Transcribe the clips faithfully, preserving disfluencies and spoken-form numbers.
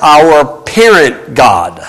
our parent God.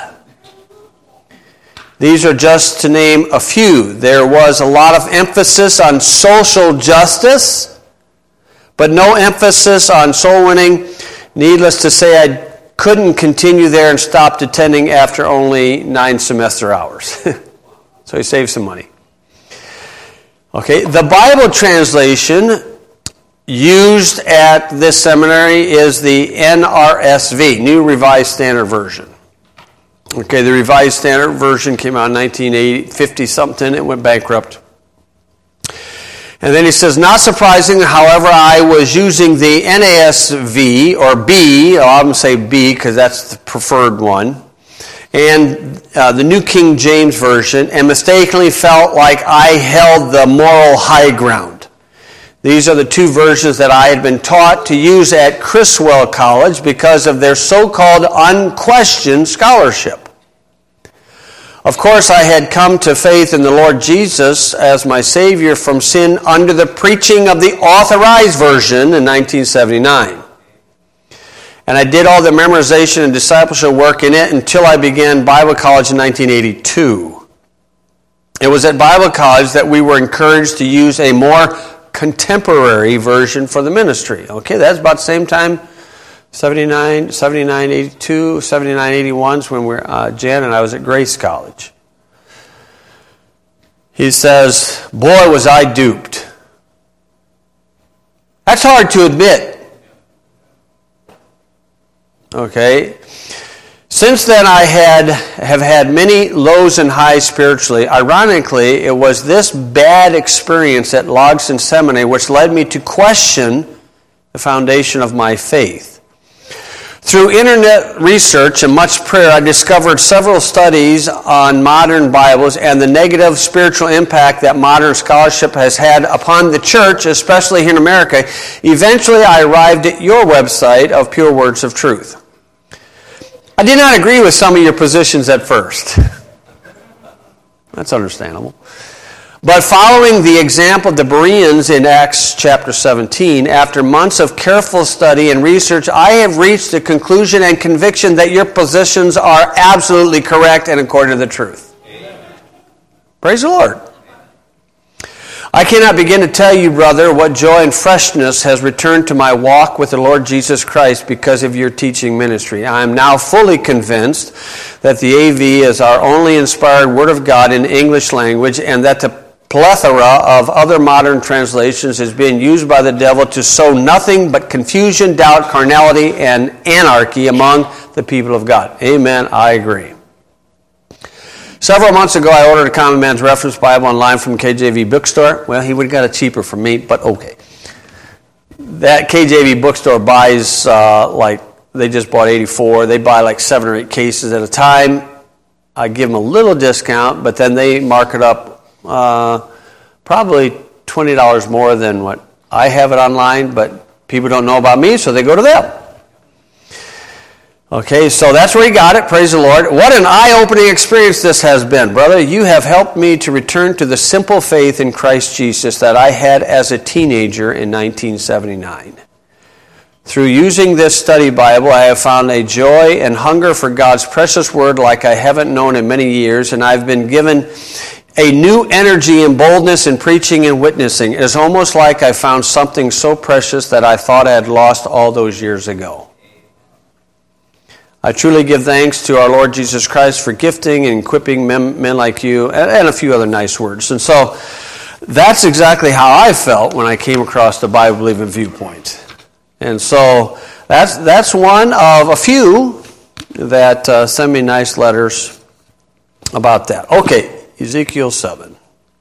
These are just to name a few. There was a lot of emphasis on social justice, but no emphasis on soul winning. Needless to say, I couldn't continue there and stopped attending after only nine semester hours. So he saved some money. Okay, the Bible translation used at this seminary is the N R S V, New Revised Standard Version. Okay, the Revised Standard Version came out in nineteen fifty something. It went bankrupt. And then he says, not surprising, however, I was using the N A S V, or B, I'm going to say B because that's the preferred one, and uh, the New King James Version, and mistakenly felt like I held the moral high ground. These are the two versions that I had been taught to use at Criswell College because of their so-called unquestioned scholarship. Of course, I had come to faith in the Lord Jesus as my Savior from sin under the preaching of the Authorized Version in nineteen seventy-nine. And I did all the memorization and discipleship work in it until I began Bible college in nineteen eighty-two. It was at Bible college that we were encouraged to use a more contemporary version for the ministry. Okay, that's about the same time, seventy-nine, seventy-nine, eighty-two, seventy-nine, eighty-one is when we're, uh, Jan and I was at Grace College. He says, boy, was I duped. That's hard to admit. Okay. Since then, I had have had many lows and highs spiritually. Ironically, it was this bad experience at Logsdon Seminary which led me to question the foundation of my faith. Through internet research and much prayer, I discovered several studies on modern Bibles and the negative spiritual impact that modern scholarship has had upon the church, especially here in America. Eventually, I arrived at your website of Pure Words of Truth. I did not agree with some of your positions at first. That's understandable. But following the example of the Bereans in Acts chapter seventeen, after months of careful study and research, I have reached the conclusion and conviction that your positions are absolutely correct and according to the truth. Amen. Praise the Lord. I cannot begin to tell you, brother, what joy and freshness has returned to my walk with the Lord Jesus Christ because of your teaching ministry. I am now fully convinced that the A V is our only inspired Word of God in the English language, and that the plethora of other modern translations is being used by the devil to sow nothing but confusion, doubt, carnality, and anarchy among the people of God. Amen. I agree. Several months ago, I ordered a Common Man's Reference Bible online from K J V Bookstore. Well, he would have got it cheaper from me, but okay. That K J V Bookstore buys, uh, like, they just bought eighty-four. They buy like seven or eight cases at a time. I give them a little discount, but then they mark it up Uh, probably twenty dollars more than what I have it online, but people don't know about me, so they go to them. Okay, so that's where he got it. Praise the Lord. What an eye-opening experience this has been. Brother, you have helped me to return to the simple faith in Christ Jesus that I had as a teenager in nineteen seventy-nine. Through using this study Bible, I have found a joy and hunger for God's precious word like I haven't known in many years, and I've been given a new energy and boldness in preaching and witnessing. It's almost like I found something so precious that I thought I had lost all those years ago. I truly give thanks to our Lord Jesus Christ for gifting and equipping men, men like you, and, and a few other nice words. And so that's exactly how I felt when I came across the Bible-believing viewpoint. And so that's that's one of a few that uh, send me nice letters about that. Okay. Ezekiel seven.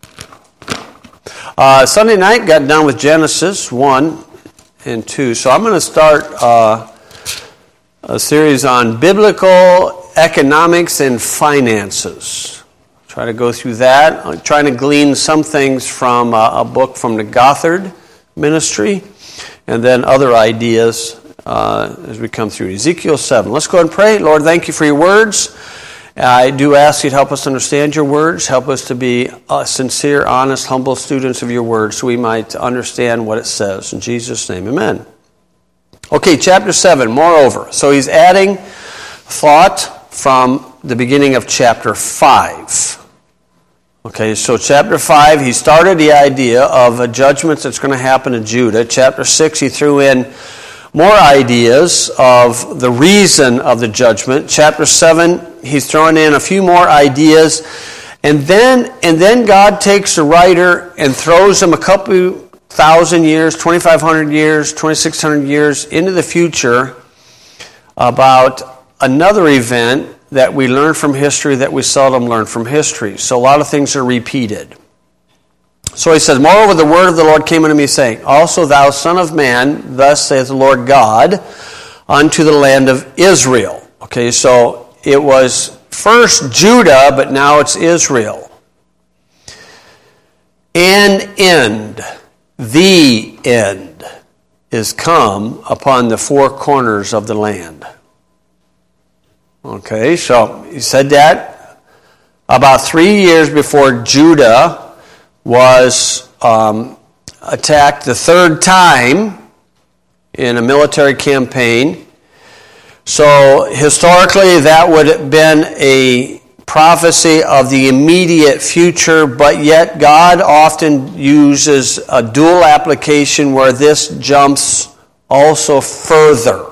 Uh, Sunday night got done with Genesis one and two. So I'm going to start uh, a series on biblical economics and finances. Try to go through that. I'm trying to glean some things from uh, a book from the Gothard Ministry, and then other ideas uh, as we come through. Ezekiel seven. Let's go ahead and pray. Lord, thank you for your words. I do ask you to help us understand your words. Help us to be uh, sincere, honest, humble students of your words so we might understand what it says. In Jesus' name, amen. Okay, chapter seven, moreover. So he's adding thought from the beginning of chapter five. Okay, so chapter five, he started the idea of a judgment that's going to happen to Judah. Chapter six, he threw in more ideas of the reason of the judgment. Chapter seven, he's throwing in a few more ideas. And then, and then God takes the writer and throws him a couple thousand years, twenty-five hundred years, twenty-six hundred years into the future about another event that we learn from history that we seldom learn from history. So a lot of things are repeated. So he says, moreover, the word of the Lord came unto me, saying, also thou son of man, thus saith the Lord God, unto the land of Israel. Okay, so it was first Judah, but now it's Israel. An end, the end, is come upon the four corners of the land. Okay, so he said that about three years before Judah was um, attacked the third time in a military campaign. So historically that would have been a prophecy of the immediate future, but yet God often uses a dual application where this jumps also further.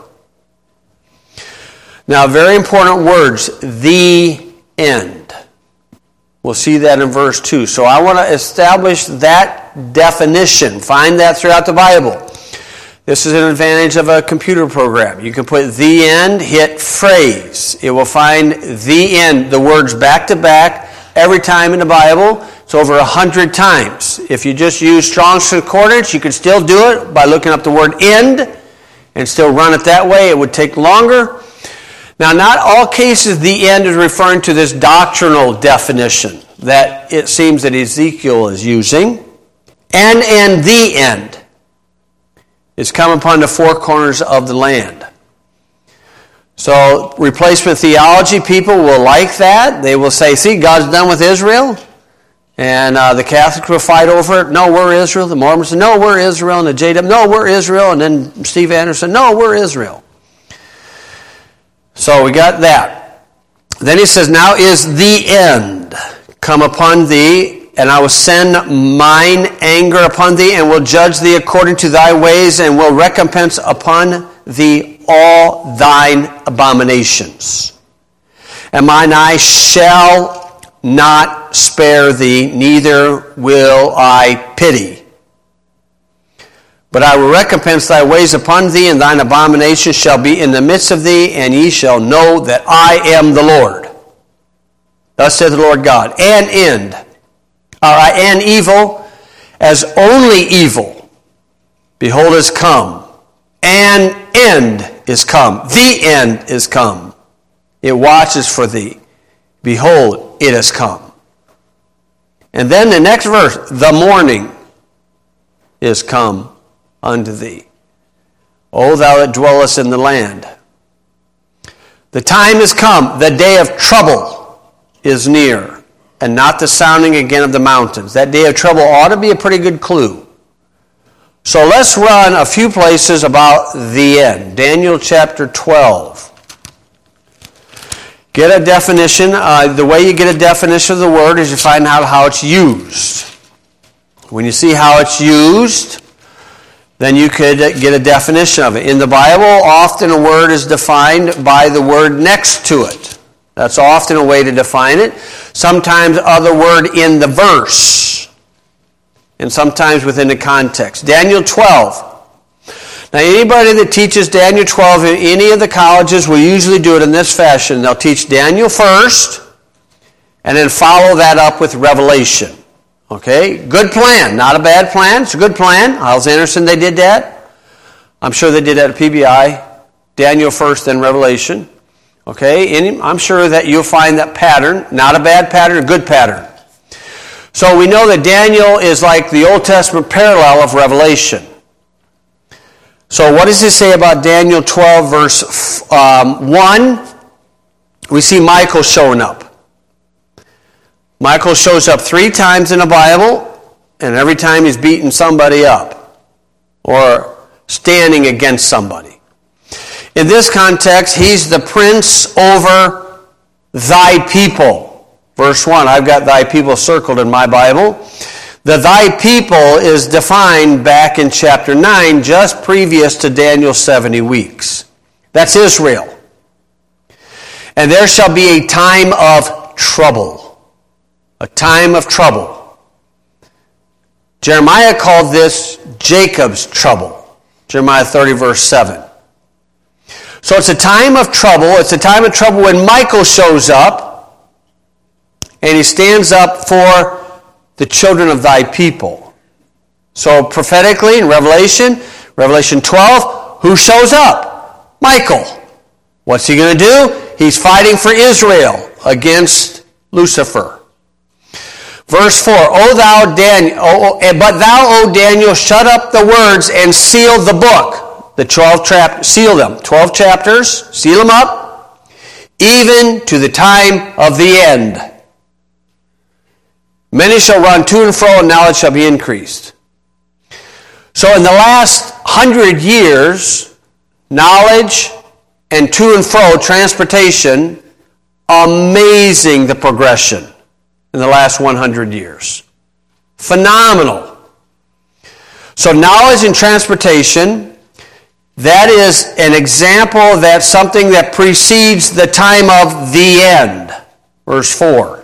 Now, very important words, the end. We'll see that in verse two. So I want to establish that definition. Find that throughout the Bible. This is an advantage of a computer program. You can put the end, hit phrase. It will find the end, the words back to back, every time in the Bible. It's over a hundred times. If you just use Strong's Concordance, you can still do it by looking up the word end and still run it that way. It would take longer. Now, not all cases the end is referring to this doctrinal definition that it seems that Ezekiel is using. And and the end is come upon the four corners of the land. So, replacement theology people will like that. They will say, see, God's done with Israel. And uh, the Catholics will fight over it. No, we're Israel. The Mormons say, no, we're Israel. And the J W, no, we're Israel. And then Steve Anderson, no, we're Israel. So we got that. Then he says, now is the end come upon thee, and I will send mine anger upon thee, and will judge thee according to thy ways, and will recompense upon thee all thine abominations. And mine eye shall not spare thee, neither will I pity. But I will recompense thy ways upon thee, and thine abominations shall be in the midst of thee, and ye shall know that I am the Lord. Thus saith the Lord God. And end, uh, and evil, as only evil, behold, is come. An end is come. The end is come. It watches for thee. Behold, it has come. And then the next verse, the morning is come unto thee, O thou that dwellest in the land. The time is come, the day of trouble is near, and not the sounding again of the mountains. That day of trouble ought to be a pretty good clue. So let's run a few places about the end. Daniel chapter twelve. Get a definition. Uh, the way you get a definition of the word is you find out how it's used. When you see how it's used, then you could get a definition of it. In the Bible, often a word is defined by the word next to it. That's often a way to define it. Sometimes other word in the verse. And sometimes within the context. Daniel twelve. Now anybody that teaches Daniel twelve in any of the colleges will usually do it in this fashion. They'll teach Daniel first, and then follow that up with Revelation. Okay, good plan. Not a bad plan. It's a good plan. Hyles Anderson, they did that. I'm sure they did that at P B I. Daniel first, then Revelation. Okay, and I'm sure that you'll find that pattern. Not a bad pattern, a good pattern. So we know that Daniel is like the Old Testament parallel of Revelation. So what does it say about Daniel twelve, verse um, one? We see Michael showing up. Michael shows up three times in the Bible, and every time he's beating somebody up or standing against somebody. In this context, he's the prince over thy people. Verse one, I've got thy people circled in my Bible. The thy people is defined back in chapter nine, just previous to Daniel's seventy weeks. That's Israel. And there shall be a time of trouble. A time of trouble. Jeremiah called this Jacob's trouble. Jeremiah thirty, verse seven. So it's a time of trouble. It's a time of trouble when Michael shows up and he stands up for the children of thy people. So prophetically in Revelation, Revelation twelve, who shows up? Michael. What's he going to do? He's fighting for Israel against Lucifer. Verse four, O thou Daniel, o, o, but thou, O Daniel, shut up the words and seal the book. The twelve chapters, seal them. Twelve chapters, seal them up, even to the time of the end. Many shall run to and fro, and knowledge shall be increased. So in the last hundred years, knowledge and to and fro, transportation, amazing the progression in the last one hundred years. Phenomenal. So knowledge and transportation, that is an example of that, something that precedes the time of the end. Verse four.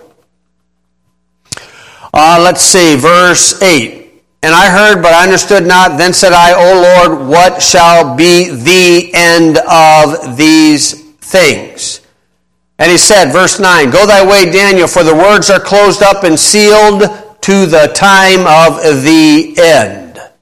Uh, let's see, verse eight. And I heard, but I understood not. Then said I, O Lord, what shall be the end of these things? And he said, verse nine, Go thy way, Daniel, for the words are closed up and sealed to the time of the end.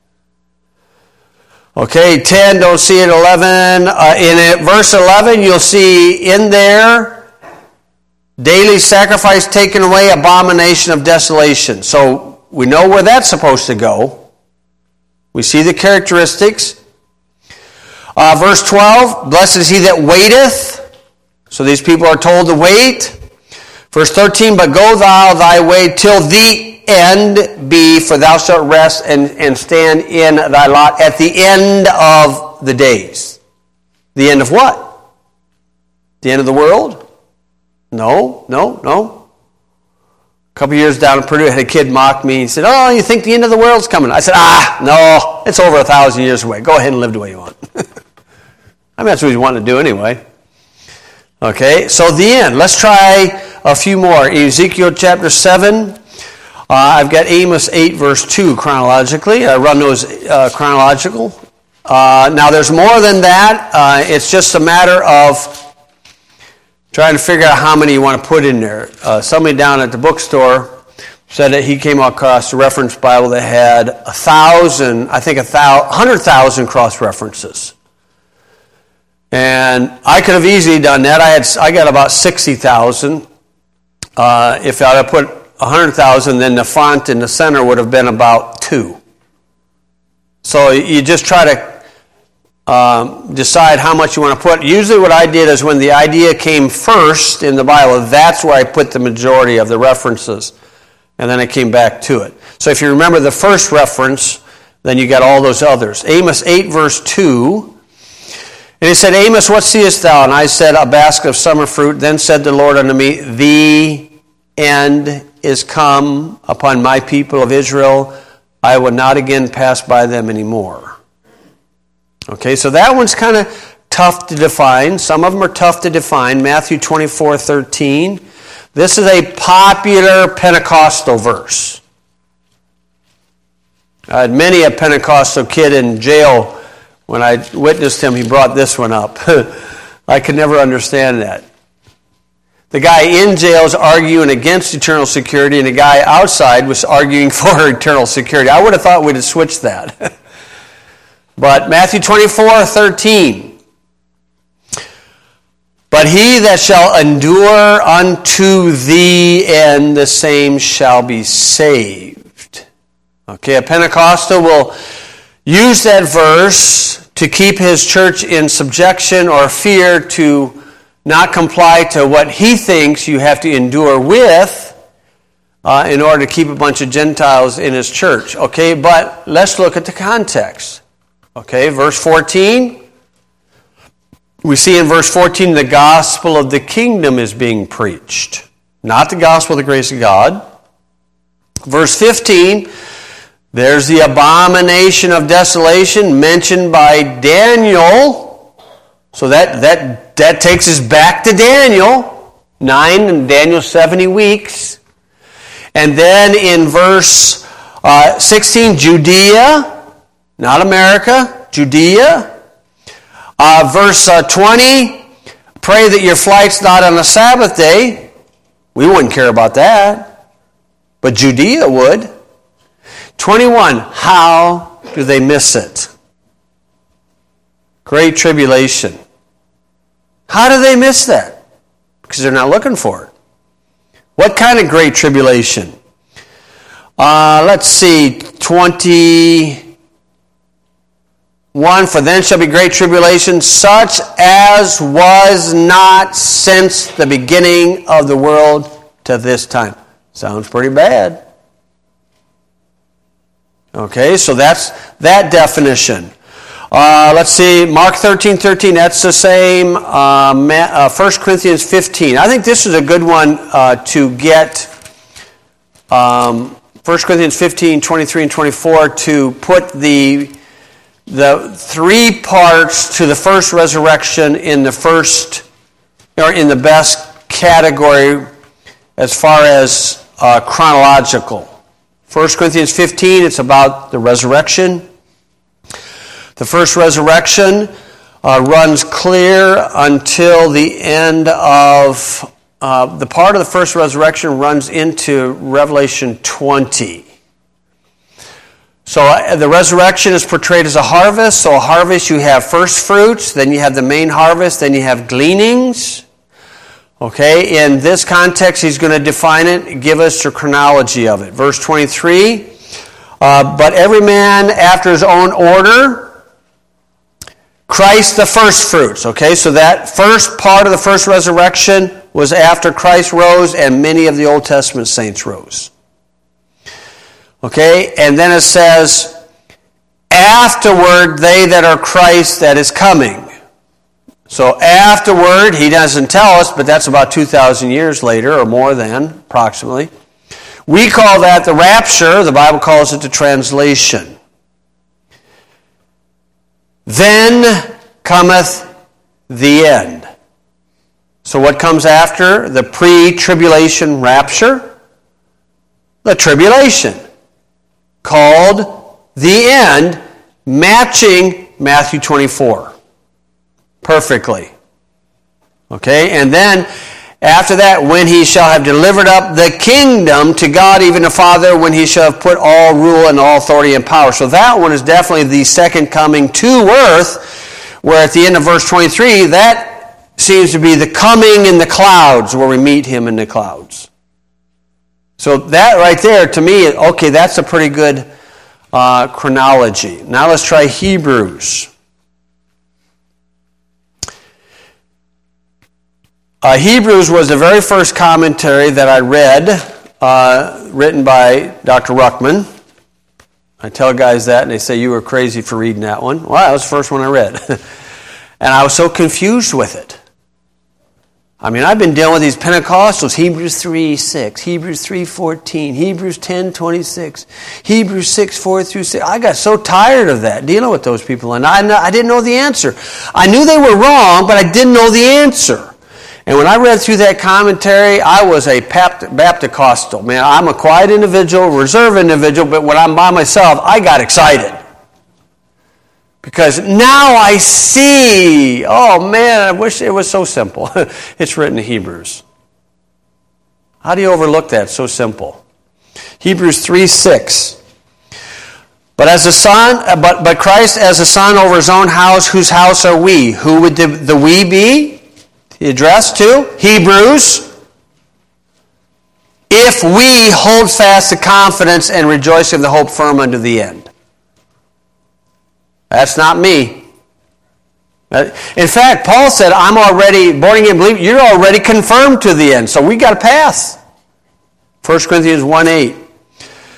Okay, ten, don't see it, eleven. Uh, in it, verse eleven, you'll see in there, daily sacrifice taken away, abomination of desolation. So we know where that's supposed to go. We see the characteristics. Uh, verse twelve, blessed is he that waiteth. So these people are told to wait. Verse thirteen, but go thou thy way till the end be, for thou shalt rest and, and stand in thy lot at the end of the days. The end of what? The end of the world? No, no, no. A couple years down in Purdue, I had a kid mock me. He said, oh, you think the end of the world's coming? I said, ah, no, it's over a thousand years away. Go ahead and live the way you want. I mean, that's what he's wanting to do anyway. Okay, so the end. Let's try a few more. Ezekiel chapter seven. Uh, I've got Amos eight, verse two chronologically. I run those uh, chronological. Uh, now, there's more than that. Uh, it's just a matter of trying to figure out how many you want to put in there. Uh, somebody down at the bookstore said that he came across a reference Bible that had a thousand, I think a thousand, hundred thousand cross references. And I could have easily done that. I had, I got about sixty thousand. Uh, if I had put one hundred thousand, then the font in the center would have been about two. So you just try to um, decide how much you want to put. Usually what I did is when the idea came first in the Bible, that's where I put the majority of the references. And then I came back to it. So if you remember the first reference, then you got all those others. Amos eight, verse two. And he said, Amos, what seest thou? And I said, a basket of summer fruit. Then said the Lord unto me, the end is come upon my people of Israel. I will not again pass by them anymore. Okay, so that one's kind of tough to define. Some of them are tough to define. Matthew twenty-four thirteen. This is a popular Pentecostal verse. I had many a Pentecostal kid in jail. When I witnessed him, he brought this one up. I could never understand that. The guy in jail is arguing against eternal security, and the guy outside was arguing for eternal security. I would have thought we'd have switched that. But Matthew twenty-four thirteen. But he that shall endure unto the end, the same shall be saved. Okay, a Pentecostal will use that verse to keep his church in subjection or fear to not comply to what he thinks you have to endure with uh, in order to keep a bunch of Gentiles in his church. Okay, but let's look at the context. Okay, verse fourteen. we see in verse fourteen the gospel of the kingdom is being preached, not the gospel of the grace of God. Verse fifteen, there's the abomination of desolation mentioned by Daniel. So that, that, that takes us back to Daniel, nine and Daniel seventy weeks. And then in verse uh, sixteen, Judea, not America, Judea. Uh, verse uh, twenty, pray that your flight's not on a Sabbath day. We wouldn't care about that, but Judea would. twenty-one, how do they miss it? Great tribulation. How do they miss that? Because they're not looking for it. What kind of great tribulation? Uh, let's see, twenty-one, for then shall be great tribulation, such as was not since the beginning of the world to this time. Sounds pretty bad. Okay, so that's that definition. Uh, let's see, Mark thirteen thirteen, that's the same. Uh, uh, First Corinthians fifteen. I think this is a good one uh, to get. Um, First Corinthians fifteen, twenty-three and twenty-four, to put the, the three parts to the first resurrection in the first, or in the best category as far as uh, chronological. First Corinthians fifteen, it's about the resurrection. The first resurrection uh, runs clear until the end of, uh, the part of the first resurrection runs into Revelation twenty. So uh, the resurrection is portrayed as a harvest. So a harvest, you have first fruits, then you have the main harvest, then you have gleanings. Okay, in this context, he's going to define it, give us the chronology of it. Verse twenty-three, uh, but every man after his own order, Christ the first fruits. Okay, so that first part of the first resurrection was after Christ rose and many of the Old Testament saints rose. Okay, and then it says, afterward they that are Christ that is coming. So afterward, he doesn't tell us, but that's about two thousand years later, or more than, approximately. We call that the rapture. The Bible calls it the translation. Then cometh the end. So what comes after the pre-tribulation rapture? The tribulation, called the end, matching Matthew twenty-four perfectly. Okay, and then after that, when he shall have delivered up the kingdom to God, even the Father, when he shall have put all rule and all authority and power. So that one is definitely the second coming to earth, where at the end of verse twenty-three, that seems to be the coming in the clouds, where we meet him in the clouds. So that right there, to me, okay, that's a pretty good uh, chronology. Now let's try Hebrews. Uh, Hebrews was the very first commentary that I read, uh, written by Doctor Ruckman. I tell guys that, and they say, you were crazy for reading that one. Well, that was the first one I read. And I was so confused with it. I mean, I've been dealing with these Pentecostals, Hebrews three six, Hebrews three fourteen, Hebrews ten twenty-six, Hebrews six four through six. I got so tired of that, dealing with those people, and I, I didn't know the answer. I knew they were wrong, but I didn't know the answer. And when I read through that commentary, I was a Baptist-costal. Man, I'm a quiet individual, reserved individual, but when I'm by myself, I got excited. Because now I see, oh man, I wish it was so simple. It's written in Hebrews. How do you overlook that? It's so simple. Hebrews three six. But as a son, but, but Christ as a son over his own house, whose house are we? Who would the, the we be? Addressed to Hebrews. If we hold fast the confidence and rejoice in the hope firm unto the end. That's not me. In fact, Paul said, I'm already born again believer. You're already confirmed to the end. So we got to pass. First Corinthians one eight.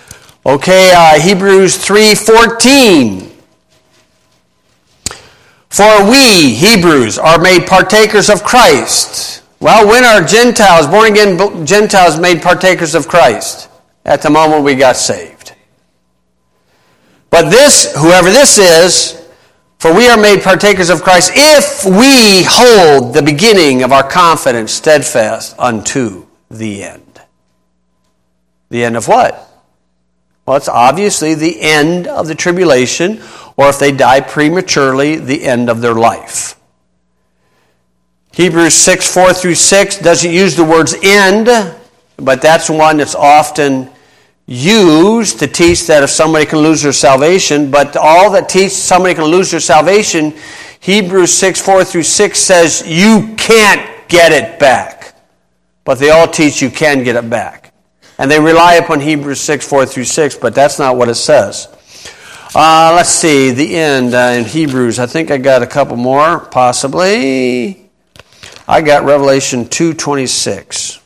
Okay, uh, Hebrews three fourteen. For we, Hebrews, are made partakers of Christ. Well, when are Gentiles, born-again Gentiles, made partakers of Christ? At the moment we got saved. But this, whoever this is, for we are made partakers of Christ if we hold the beginning of our confidence steadfast unto the end. The end of what? Well, it's obviously the end of the tribulation, or if they die prematurely, the end of their life. Hebrews six, four through six doesn't use the words end, but that's one that's often used to teach that if somebody can lose their salvation. But all that teach somebody can lose their salvation, Hebrews six, four through six says you can't get it back. But they all teach you can get it back. And they rely upon Hebrews six, four through six, but that's not what it says. Uh, let's see, the end uh, in Hebrews. I think I got a couple more, possibly. I got Revelation two twenty-six.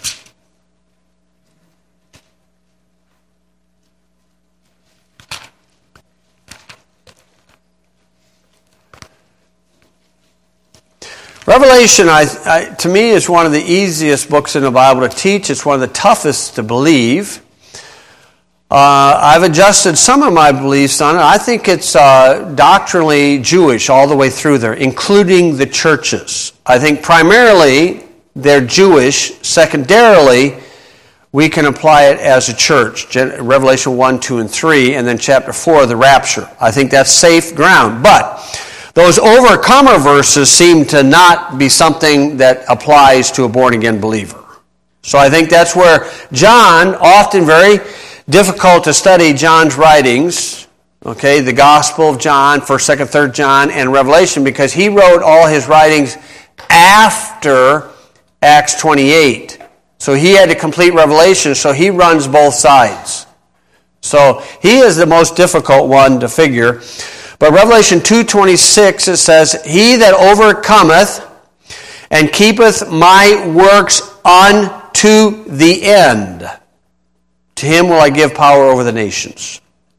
Revelation, I, I, to me, is one of the easiest books in the Bible to teach. It's one of the toughest to believe. Uh, I've adjusted some of my beliefs on it. I think it's uh, doctrinally Jewish all the way through there, including the churches. I think primarily they're Jewish. Secondarily, we can apply it as a church. Revelation one, two, and three, and then chapter four, the rapture. I think that's safe ground. But those overcomer verses seem to not be something that applies to a born-again believer. So I think that's where John, often very difficult to study John's writings, okay, the Gospel of John, first, second, third John, and Revelation, because he wrote all his writings after Acts twenty-eight. So he had to complete Revelation, so he runs both sides. So he is the most difficult one to figure. But Revelation two twenty-six, it says, He that overcometh and keepeth my works unto the end, to him will I give power over the nations.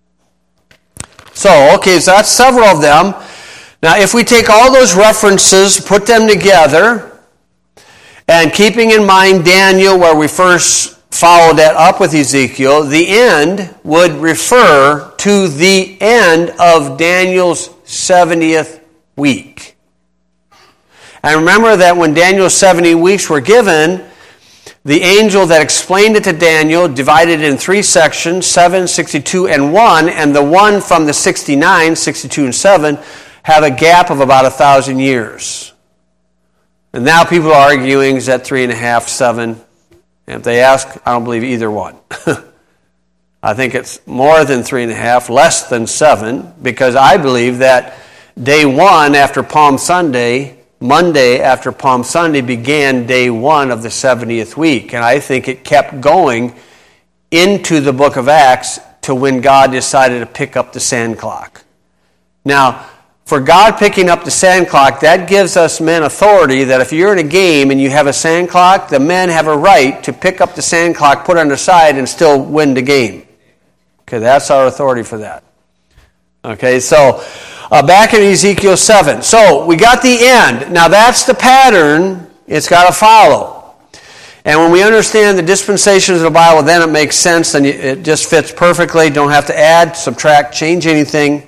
So, okay, so that's several of them. Now, if we take all those references, put them together, and keeping in mind Daniel, where we first followed that up with Ezekiel, the end would refer to the end of Daniel's seventieth week. And remember that when Daniel's seventy weeks were given, the angel that explained it to Daniel divided it in three sections, seven, sixty-two, and one, and the one from the sixty-nine, sixty-two, and seven, have a gap of about a thousand years. And now people are arguing, is that three and a half, seven? And if they ask, I don't believe either one. I think it's more than three and a half, less than seven, because I believe that day one after Palm Sunday, Monday after Palm Sunday, began day one of the seventieth week. And I think it kept going into the book of Acts to when God decided to pick up the sand clock. Now, for God picking up the sand clock, that gives us men authority that if you're in a game and you have a sand clock, the men have a right to pick up the sand clock, put it on the side, and still win the game. Okay, that's our authority for that. Okay, so uh, back in Ezekiel seven. So we got the end. Now that's the pattern it's got to follow. And when we understand the dispensations of the Bible, then it makes sense and it just fits perfectly. Don't have to add, subtract, change anything.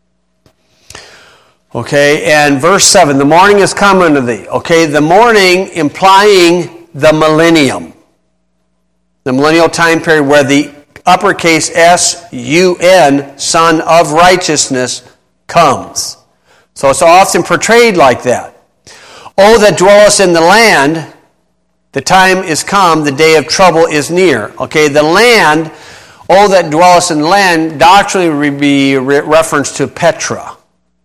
Okay, and verse seven, the morning is come unto thee. Okay, the morning implying the millennium. The millennial time period where the uppercase S U N, Son of Righteousness, comes. So it's often portrayed like that. O that dwellest in the land, the time is come, the day of trouble is near. Okay, the land, O that dwellest in the land, doctrinally would be re- reference to Petra.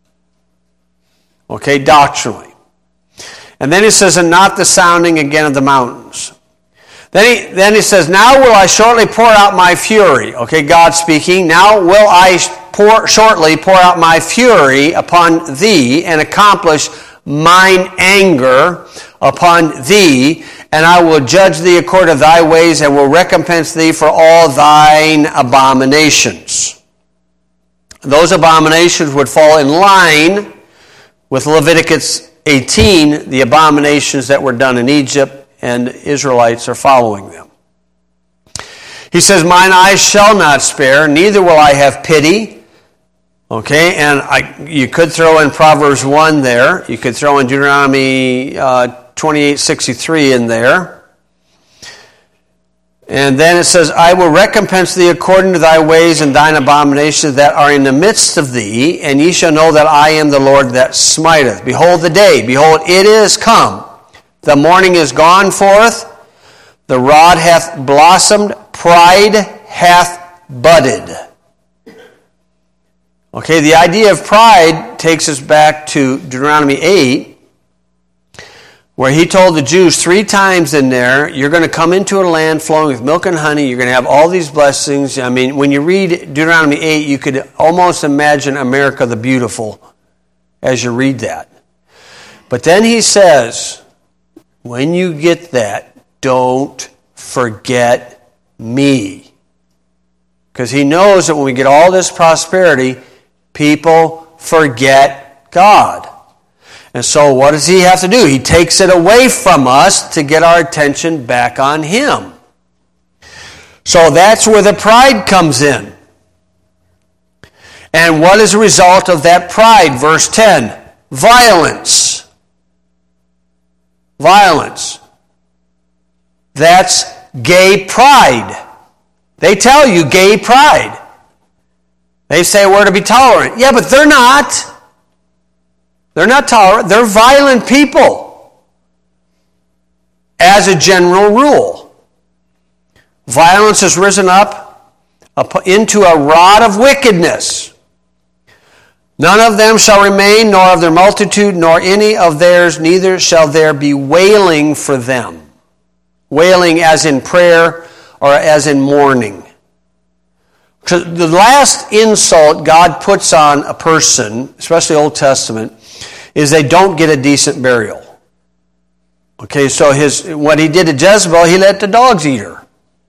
Okay, doctrinally. And then he says, and not the sounding again of the mountains. Then he, then he says, now will I shortly pour out my fury. Okay, God speaking. Now will I pour, shortly pour out my fury upon thee and accomplish mine anger upon thee, and I will judge thee according to thy ways and will recompense thee for all thine abominations. Those abominations would fall in line with Leviticus eighteen, the abominations that were done in Egypt, and Israelites are following them. He says, mine eyes shall not spare, neither will I have pity. Okay, and I, you could throw in Proverbs one there. You could throw in Deuteronomy uh, twenty-eight sixty-three in there. And then it says, I will recompense thee according to thy ways and thine abominations that are in the midst of thee, and ye shall know that I am the Lord that smiteth. Behold the day, behold, it is come. The morning is gone forth, the rod hath blossomed, pride hath budded. Okay, the idea of pride takes us back to Deuteronomy eight, where he told the Jews three times in there, you're going to come into a land flowing with milk and honey, you're going to have all these blessings. I mean, when you read Deuteronomy eight, you could almost imagine America the Beautiful as you read that. But then he says, when you get that, don't forget me. Because he knows that when we get all this prosperity, people forget God. And so what does he have to do? He takes it away from us to get our attention back on him. So that's where the pride comes in. And what is the result of that pride? Verse ten, violence. Violence. That's gay pride. They tell you gay pride. They say we're to be tolerant. Yeah, but they're not. They're not tolerant. They're violent people. As a general rule. Violence has risen up into a rod of wickedness. None of them shall remain, nor of their multitude, nor any of theirs, neither shall there be wailing for them. Wailing as in prayer or as in mourning. The last insult God puts on a person, especially Old Testament, is they don't get a decent burial. Okay, so his what he did to Jezebel, he let the dogs eat her.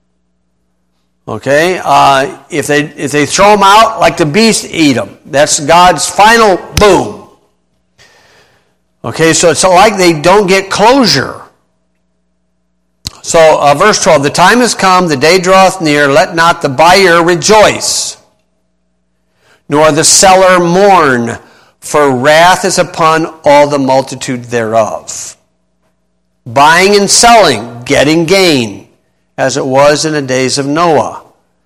Okay, uh, if they if they throw them out, like the beast eat them. That's God's final boom. Okay, so it's like they don't get closure. So, uh, verse twelve, the time is come, the day draweth near, let not the buyer rejoice, nor the seller mourn, for wrath is upon all the multitude thereof. Buying and selling, getting gain, as it was in the days of Noah.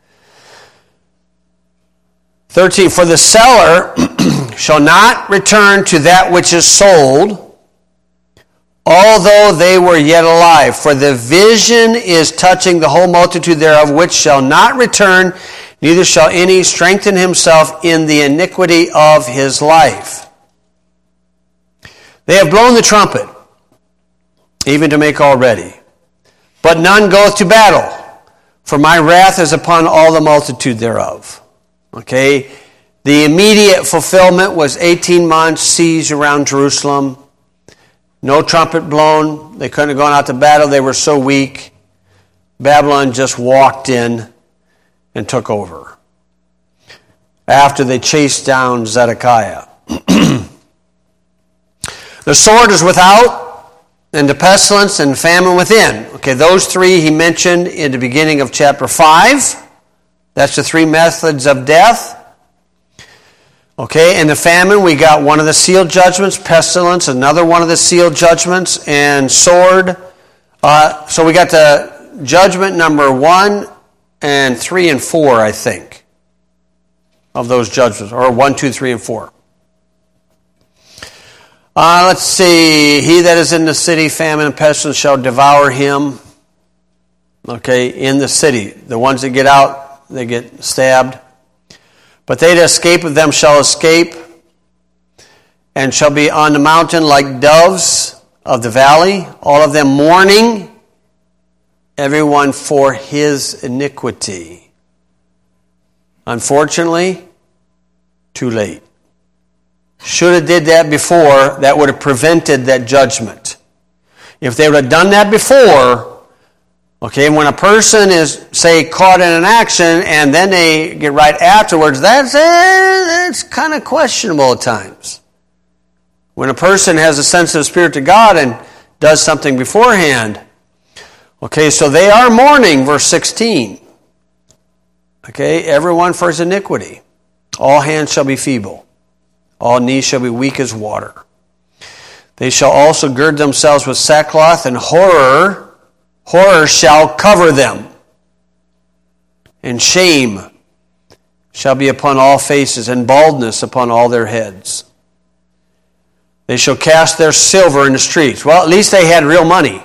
thirteen, for the seller shall not return to that which is sold, although they were yet alive. For the vision is touching the whole multitude thereof, which shall not return, neither shall any strengthen himself in the iniquity of his life. They have blown the trumpet, even to make all ready. But none goeth to battle, for my wrath is upon all the multitude thereof. Okay, the immediate fulfillment was eighteen months siege around Jerusalem. No trumpet blown. They couldn't have gone out to battle. They were so weak. Babylon just walked in and took over. After they chased down Zedekiah. The sword is without, and the pestilence and famine within. Okay, those three he mentioned in the beginning of chapter five. That's the three methods of death. Okay, in the famine, we got one of the sealed judgments, pestilence, another one of the sealed judgments, and sword. Uh, so we got the judgment number one and three and four, I think, of those judgments, or one, two, three, and four. Uh, let's see. He that is in the city, famine and pestilence shall devour him. Okay, in the city. The ones that get out, they get stabbed. But they that escape of them shall escape, and shall be on the mountain like doves of the valley, all of them mourning, everyone for his iniquity. Unfortunately, too late. Should have did that before, that would have prevented that judgment. If they would have done that before, okay, when a person is, say, caught in an action and then they get right afterwards, that's, eh, that's kind of questionable at times. When a person has a sensitive spirit to God and does something beforehand. Okay, so they are mourning, verse sixteen. Okay, everyone for his iniquity. All hands shall be feeble. All knees shall be weak as water. They shall also gird themselves with sackcloth, and horror, horror shall cover them. And shame shall be upon all faces, and baldness upon all their heads. They shall cast their silver in the streets. Well, at least they had real money.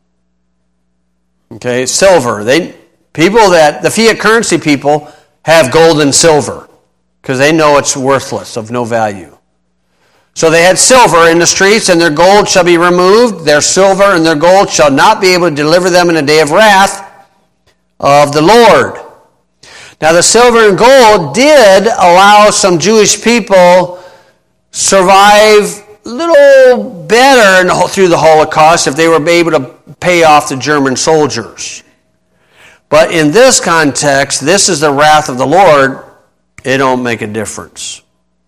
Okay, silver. They people that the fiat currency people have gold and silver because they know it's worthless, of no value. So they had silver in the streets, and their gold shall be removed. Their silver and their gold shall not be able to deliver them in the day of wrath of the Lord. Now the silver and gold did allow some Jewish people survive a little better in the, through the Holocaust if they were able to pay off the German soldiers. But in this context, this is the wrath of the Lord. It don't make a difference.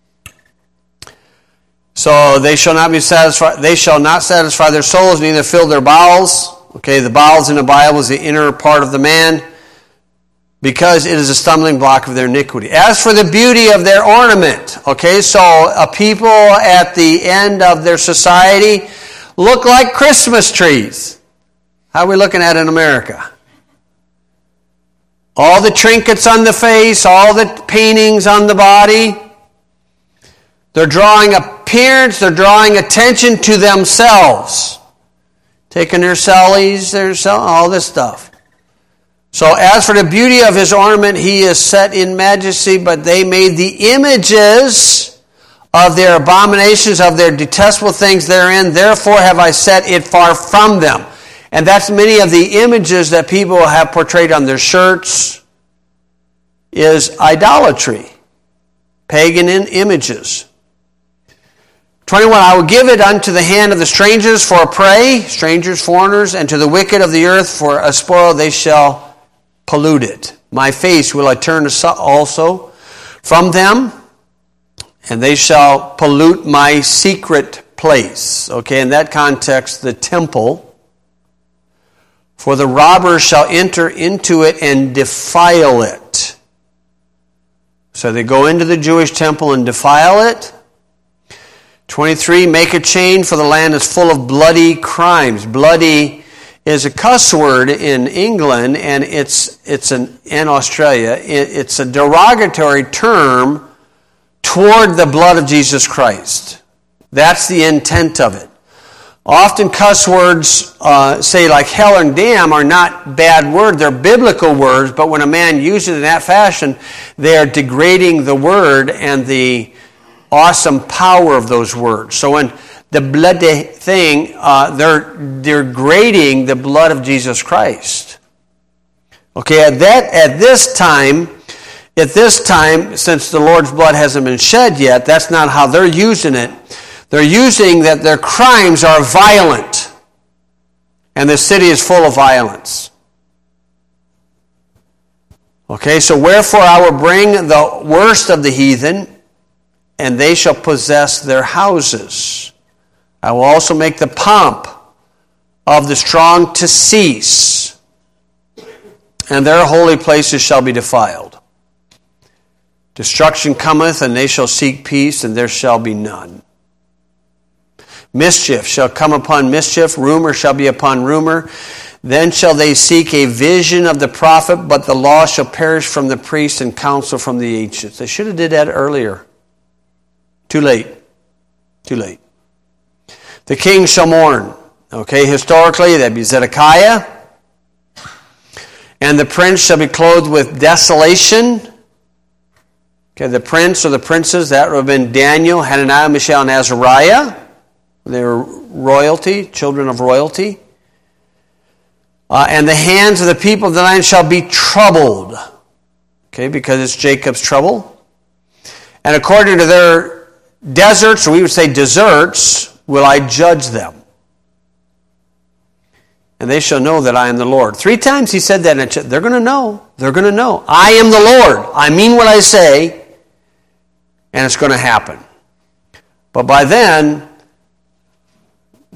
So they shall not be satisfied. They shall not satisfy their souls, neither fill their bowels. Okay, the bowels in the Bible is the inner part of the man, because it is a stumbling block of their iniquity. As for the beauty of their ornament, okay, so a people at the end of their society look like Christmas trees. How are we looking at in America? All the trinkets on the face, all the paintings on the body. They're drawing appearance, they're drawing attention to themselves. Taking their sellies, their sell, all this stuff. So as for the beauty of his ornament, he is set in majesty, but they made the images of their abominations, of their detestable things therein. Therefore have I set it far from them. And that's many of the images that people have portrayed on their shirts, is idolatry. Pagan images. twenty-one, I will give it unto the hand of the strangers for a prey, strangers, foreigners, and to the wicked of the earth for a spoil. They shall pollute it. My face will I turn also from them, and they shall pollute my secret place. Okay, in that context, the temple. For the robbers shall enter into it and defile it. So they go into the Jewish temple and defile it. twenty-three, make a chain, for the land is full of bloody crimes. Bloody is a cuss word in England, and it's it's an in Australia. It, it's a derogatory term toward the blood of Jesus Christ. That's the intent of it. Often cuss words, uh, say like hell and damn, are not bad words. They're biblical words, but when a man uses it in that fashion, they are degrading the word and the awesome power of those words. So when the bloody thing, uh, they're degrading the blood of Jesus Christ. Okay, at that, at this time, at this time, since the Lord's blood hasn't been shed yet, that's not how they're using it. They're using that their crimes are violent, and the city is full of violence. Okay, so wherefore I will bring the worst of the heathen, and they shall possess their houses. I will also make the pomp of the strong to cease, and their holy places shall be defiled. Destruction cometh, and they shall seek peace, and there shall be none. Mischief shall come upon mischief, rumor shall be upon rumor. Then shall they seek a vision of the prophet, but the law shall perish from the priest and counsel from the ancients. They should have did that earlier. Too late. Too late. The king shall mourn. Okay, historically, that'd be Zedekiah. And the prince shall be clothed with desolation. Okay, the prince or the princes, that would have been Daniel, Hananiah, Mishael, and Azariah. They were royalty, children of royalty. Uh, and the hands of the people of the land shall be troubled. Okay, because it's Jacob's trouble. And according to their deserts, or we would say deserts, will I judge them. And they shall know that I am the Lord. Three times he said that, and they're going to know. They're going to know. I am the Lord. I mean what I say, and it's going to happen. But by then,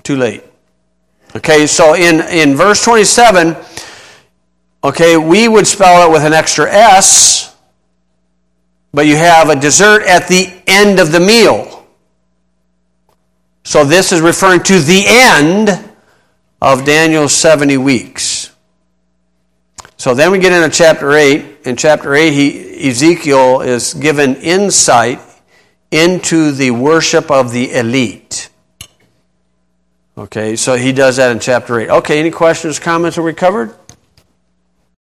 too late. Okay, so in, in verse twenty-seven, okay, we would spell it with an extra S, but you have a dessert at the end of the meal. So this is referring to the end of Daniel's seventy weeks. So then we get into chapter eight. In chapter eight, he, Ezekiel is given insight into the worship of the elite. Okay, so he does that in chapter eight. Okay, any questions, comments? Are we covered?